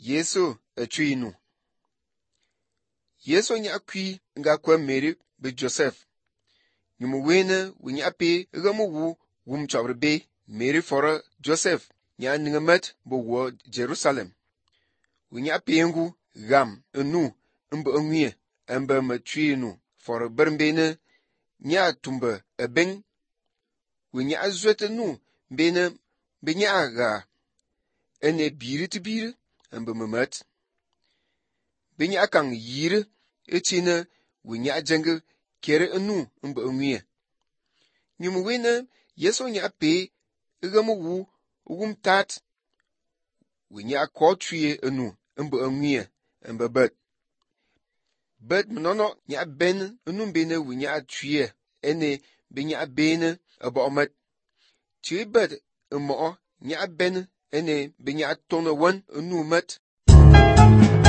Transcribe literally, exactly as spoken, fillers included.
Yesu etui nu. Yesu nya kwi nga kwa Mary be Joseph. Nyumu wene winya pe gamu wu wum chawre be Mary for Joseph nya ningamet bo wo Jerusalem. Winya pe ngu gam enu mbe nwie mbe matui nu for bermbene nya tumbe ebeng. Winya azwete nu bene benya ga ene biri te biri mbe memet. Benya kang yire etine winya jenge kere enu mbe nwie. Nyumu wene Yesu nya pe gamu wu wum tat winya ko twie enu mbe nwie mbe bet. Bet mnono nya ben enu bene winya twie ene benya bene abo omet. Twie bet mo nya ben ene benya tono wan enu met.